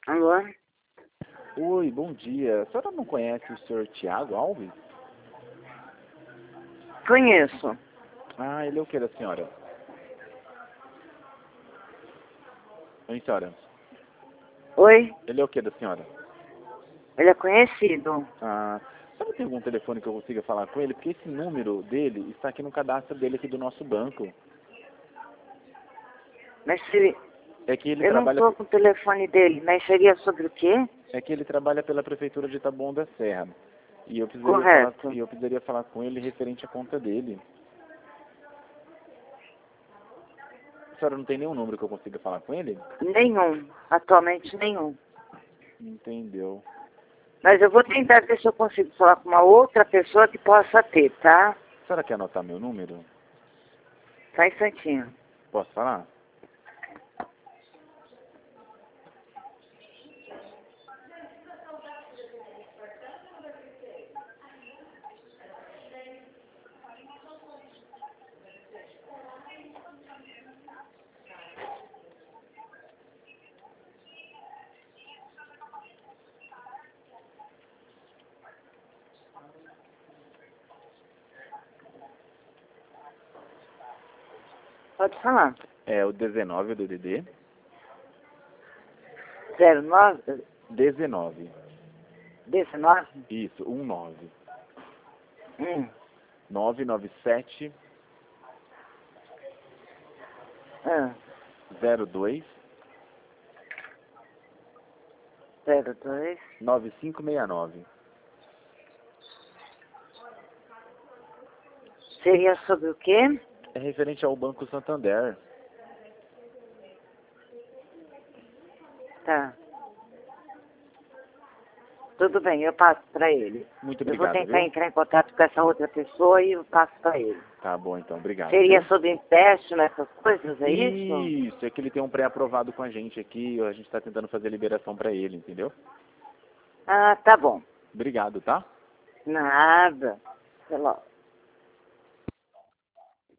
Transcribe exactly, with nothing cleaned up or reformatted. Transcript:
Alô? Oi, bom dia. A senhora não conhece o senhor Tiago Alves? Conheço. Ah, ele é o que da senhora? Oi, senhora. Oi? Ele é o que da senhora? Ele é conhecido. Ah, a senhora tem algum telefone que eu consiga falar com ele? Porque esse número dele está aqui no cadastro dele aqui do nosso banco. Mas se... É que ele Eu não trabalha... estou com o telefone dele, mas seria sobre o quê? É que ele trabalha pela prefeitura de Taboão da Serra. E eu precisaria falar, Correto. e eu precisaria falar com ele referente à conta dele. A senhora não tem nenhum número que eu consiga falar com ele? Nenhum. Atualmente nenhum. Entendeu. Mas eu vou tentar ver se eu consigo falar com uma outra pessoa que possa ter, tá? A senhora quer anotar meu número? Só um instantinho. Posso falar? Pode falar. É o dezenove do D D. zero nove, dezenove. dezenove, Isso, um nove. um, nove nove sete um, zero dois zero dois. nove cinco seis nove. Seria sobre o quê? É referente ao Banco Santander. Tá. Tudo bem, eu passo para ele. Muito Eu vou obrigado, tentar viu? entrar em contato com essa outra pessoa e eu passo para ele. Tá bom, então, obrigado. Seria Viu? sobre empréstimo, essas coisas, é isso? Isso, é que ele tem um pré-aprovado com a gente aqui, a gente está tentando fazer a liberação para ele, entendeu? Ah, tá bom. Obrigado, tá? Nada. Até logo.